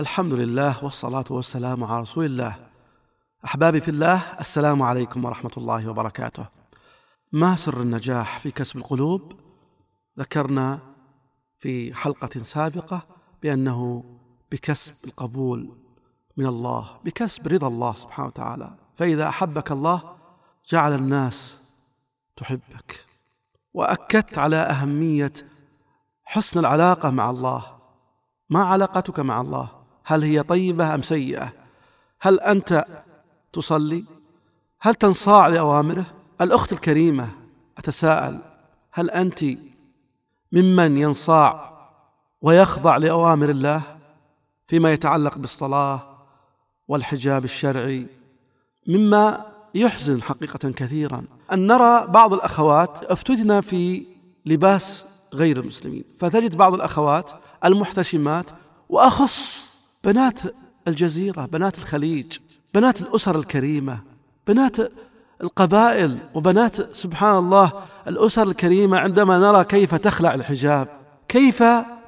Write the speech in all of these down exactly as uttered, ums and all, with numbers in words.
الحمد لله والصلاة والسلام على رسول الله. أحبابي في الله، السلام عليكم ورحمة الله وبركاته. ما سر النجاح في كسب القلوب؟ ذكرنا في حلقة سابقة بأنه بكسب القبول من الله، بكسب رضا الله سبحانه وتعالى. فإذا أحبك الله جعل الناس تحبك، وأكدت على أهمية حسن العلاقة مع الله. ما علاقتك مع الله؟ هل هي طيبة أم سيئة؟ هل أنت تصلي؟ هل تنصاع لأوامره؟ الأخت الكريمة، أتساءل، هل أنت ممن ينصاع ويخضع لأوامر الله فيما يتعلق بالصلاة والحجاب الشرعي؟ مما يحزن حقيقة كثيرا أن نرى بعض الأخوات افتتن في لباس غير المسلمين، فتجد بعض الأخوات المحتشمات، وأخص بنات الجزيرة، بنات الخليج، بنات الأسر الكريمة، بنات القبائل، وبنات سبحان الله الأسر الكريمة، عندما نرى كيف تخلع الحجاب، كيف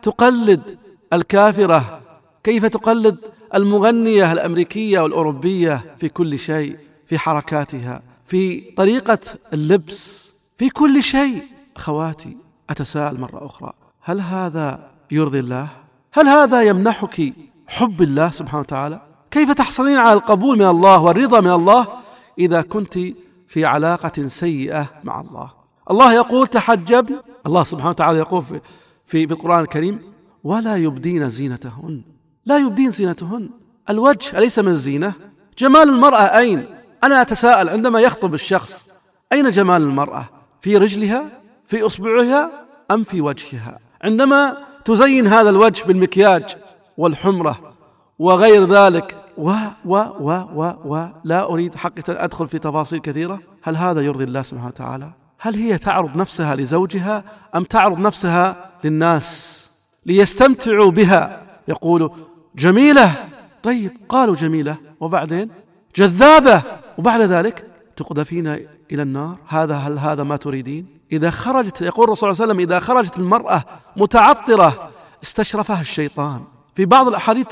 تقلد الكافرة، كيف تقلد المغنية الأمريكية والأوروبية في كل شيء، في حركاتها، في طريقة اللبس، في كل شيء. أخواتي، أتساءل مرة أخرى، هل هذا يرضي الله؟ هل هذا يمنحك حب الله سبحانه وتعالى؟ كيف تحصلين على القبول من الله والرضا من الله إذا كنت في علاقة سيئة مع الله؟ الله يقول تحجبن، الله سبحانه وتعالى يقول في, في, في القرآن الكريم: ولا يبدين زينتهن. لا يبدين زينتهن. الوجه أليس من الزينة؟ جمال المرأة أين؟ أنا أتساءل عندما يخطب الشخص، أين جمال المرأة؟ في رجلها؟ في أصبعها؟ أم في وجهها؟ عندما تزين هذا الوجه بالمكياج والحمرة وغير ذلك و و و و و لا أريد حقيقة أن أدخل في تفاصيل كثيرة. هل هذا يرضي الله سبحانه وتعالى؟ هل هي تعرض نفسها لزوجها أم تعرض نفسها للناس ليستمتعوا بها؟ يقولوا جميلة، طيب قالوا جميلة، وبعدين جذابة، وبعد ذلك تقذفين إلى النار. هذا هل هذا ما تريدين؟ إذا خرجت، يقول الرسول صلى الله عليه وسلم: إذا خرجت المرأة متعطرة استشرفها الشيطان. في بعض الأحاديث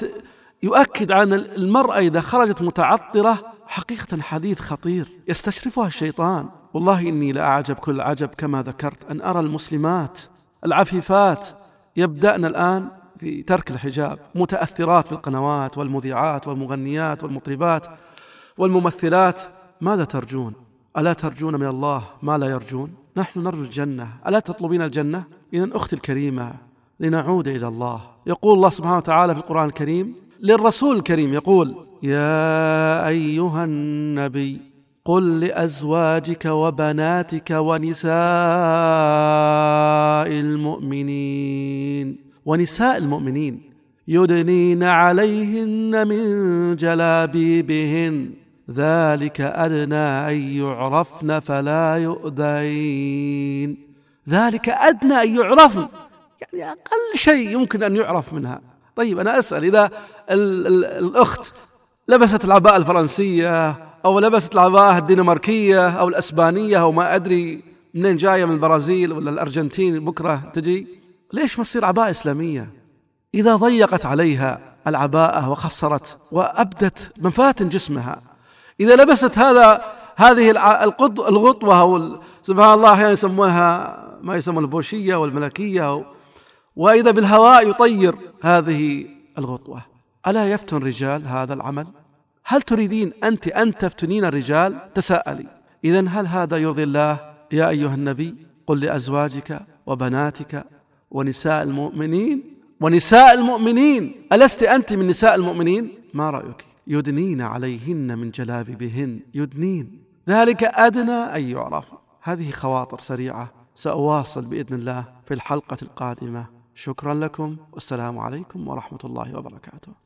يؤكد عن المرأة إذا خرجت متعطرة، حقيقة حديث خطير، يستشرفها الشيطان. والله إني لأعجب كل عجب كما ذكرت أن أرى المسلمات العفيفات يبدأن الآن في ترك الحجاب، متأثرات بالقنوات والمذيعات والمغنيات والمطربات والممثلات. ماذا ترجون؟ ألا ترجون من الله ما لا يرجون؟ نحن نرجو الجنة، ألا تطلبين الجنة؟ إذن أختي الكريمة، لنعود إلى الله. يقول الله سبحانه وتعالى في القرآن الكريم للرسول الكريم، يقول: يا أيها النبي قل لأزواجك وبناتك ونساء المؤمنين ونساء المؤمنين يدنين عليهن من جلابيبهن ذلك أدنى أن يعرفن فلا يؤذين. ذلك أدنى أن يعرفن، يعني أقل شيء يمكن أن يعرف منها. طيب أنا أسأل، إذا ال ال الأخت لبست العباءة الفرنسية أو لبست العباءة الدنماركية أو الأسبانية أو ما أدري منين جاية، من البرازيل ولا الأرجنتين، بكرة تجي، ليش ما تصير عباءة إسلامية؟ إذا ضيقت عليها العباءة وخسرت وأبدت مفاتن جسمها، إذا لبست هذا هذه الغطوة أو سبحان الله أحيانا يسمونها ما يسمون البوشية والملكية، وإذا بالهواء يطير هذه الغطوة، ألا يفتن رجال هذا العمل؟ هل تريدين أنت أن تفتنين الرجال؟ تساءلي. إذن هل هذا يرضي الله؟ يا أيها النبي قل لأزواجك وبناتك ونساء المؤمنين ونساء المؤمنين، ألست أنت من نساء المؤمنين؟ ما رأيك؟ يدنين عليهن من جلابيبهن، يدنين، ذلك أدنى أن يعرف. هذه خواطر سريعة، سأواصل بإذن الله في الحلقة القادمة. شكرا لكم، والسلام عليكم ورحمة الله وبركاته.